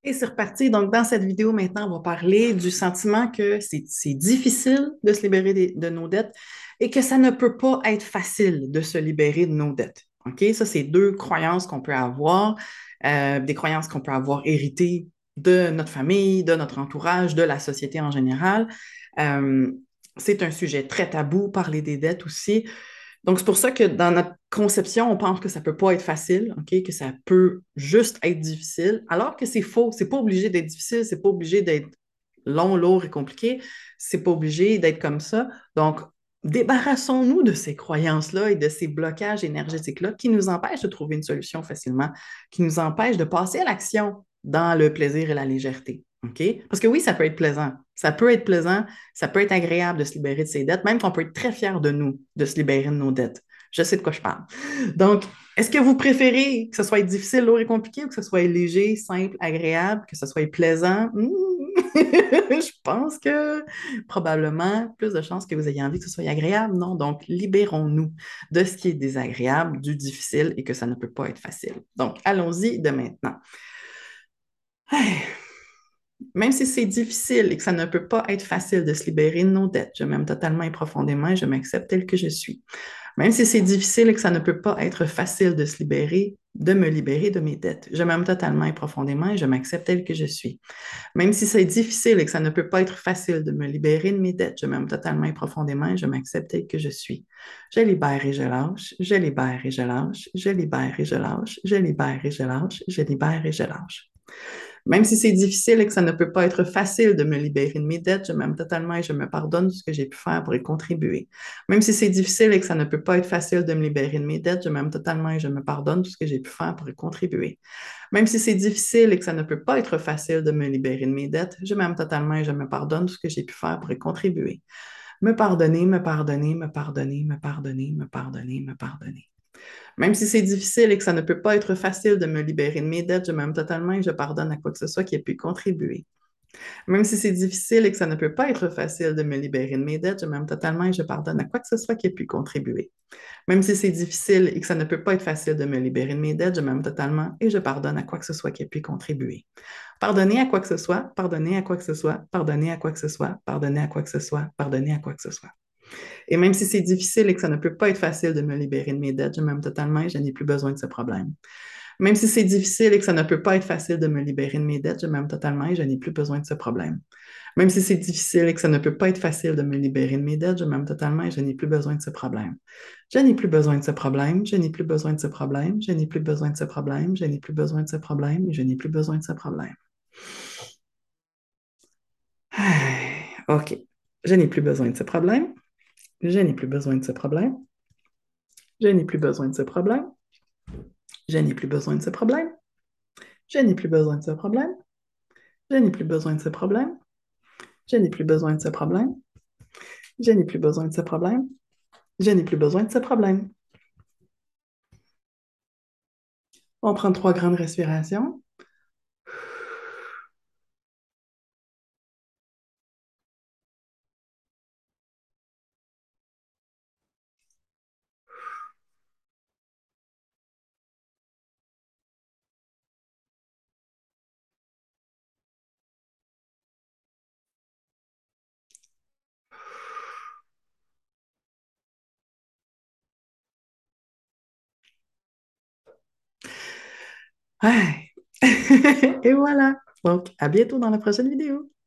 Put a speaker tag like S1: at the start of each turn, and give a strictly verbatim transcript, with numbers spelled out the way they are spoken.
S1: Et c'est reparti. Donc, dans cette vidéo, maintenant, on va parler du sentiment que c'est c'est difficile de se libérer des- de nos dettes et que ça ne peut pas être facile de se libérer de nos dettes. OK? Ça, c'est deux croyances qu'on peut avoir, euh, des croyances qu'on peut avoir héritées de notre famille, de notre entourage, de la société en général. Euh, c'est un sujet très tabou, parler des dettes aussi. Donc, c'est pour ça que dans notre conception, on pense que ça peut pas être facile, OK? Que ça peut juste être difficile, alors que c'est faux. C'est pas obligé d'être difficile, c'est pas obligé d'être long, lourd et compliqué. C'est pas obligé d'être comme ça. Donc, débarrassons-nous de ces croyances-là et de ces blocages énergétiques-là qui nous empêchent de trouver une solution facilement, qui nous empêchent de passer à l'action dans le plaisir et la légèreté. OK? Parce que oui, ça peut être plaisant. Ça peut être plaisant, ça peut être agréable de se libérer de ses dettes, même qu'on peut être très fier de nous, de se libérer de nos dettes. Je sais de quoi je parle. Donc, est-ce que vous préférez que ce soit difficile, lourd et compliqué ou que ce soit léger, simple, agréable, que ce soit plaisant? Hmm. Je pense que probablement plus de chances que vous ayez envie que ce soit agréable, non? Donc, libérons-nous de ce qui est désagréable, du difficile et que ça ne peut pas être facile. Donc, allons-y de maintenant. Même si c'est difficile et que ça ne peut pas être facile de se libérer de nos dettes, je m'aime totalement et profondément et je m'accepte tel que je suis. Même si c'est difficile et que ça ne peut pas être facile de se libérer, de me libérer de mes dettes, je m'aime totalement et profondément et je m'accepte tel que je suis. Même si c'est difficile et que ça ne peut pas être facile de me libérer de mes dettes, je m'aime totalement et profondément et je m'accepte tel que je suis. Je libère et je lâche, je libère et je lâche, je libère et je lâche, je libère et je lâche, je libère et je lâche. Même si c'est difficile et que ça ne peut pas être facile de me libérer de mes dettes, je m'aime totalement et je me pardonne de ce que j'ai pu faire pour y contribuer. Même si c'est difficile et que ça ne peut pas être facile de me libérer de mes dettes, je m'aime totalement et je me pardonne de ce que j'ai pu faire pour y contribuer. Même si c'est difficile et que ça ne peut pas être facile de me libérer de mes dettes, je m'aime totalement et je me pardonne de ce que j'ai pu faire pour y contribuer. Me pardonner, me pardonner, me pardonner, me pardonner, me pardonner, me pardonner. Même si c'est difficile et que ça ne peut pas être facile de me libérer de mes dettes, je m'aime totalement et je pardonne à quoi que ce soit qui ait pu contribuer. Même si c'est difficile et que ça ne peut pas être facile de me libérer de mes dettes, je m'aime totalement et je pardonne à quoi que ce soit qui ait pu contribuer. Même si c'est difficile et que ça ne peut pas être facile de me libérer de mes dettes, je m'aime totalement et je pardonne à quoi que ce soit qui ait pu contribuer. Pardonner à quoi que ce soit, pardonner à quoi que ce soit, pardonner à quoi que ce soit, pardonner à quoi que ce soit, pardonner à quoi que ce soit. Et même si c'est difficile et que ça ne peut pas être facile de me libérer de mes dettes, je m'aime totalement et je n'ai plus besoin de ce problème. Même si c'est difficile et que ça ne peut pas être facile de me libérer de mes dettes, je m'aime totalement et je n'ai plus besoin de ce problème. Même si c'est difficile et que ça ne peut pas être facile de me libérer de mes dettes, je m'aime totalement et je n'ai plus besoin de ce problème. Je n'ai plus besoin de ce problème, je n'ai plus besoin de ce problème, je n'ai plus besoin de ce problème, je n'ai plus besoin de ce problème et je n'ai plus besoin de ce problème. OK. Je n'ai plus besoin de ce problème. Je n'ai plus besoin de ce problème. Je n'ai plus besoin de ce problème. Je n'ai plus besoin de ce problème. Je n'ai plus besoin de ce problème. Je n'ai plus besoin de ce problème. Je n'ai plus besoin de ce problème. Je n'ai plus besoin de ce problème. Je n'ai plus besoin de ce problème. On prend trois grandes respirations. Ouais. Et voilà. Donc, à bientôt dans la prochaine vidéo.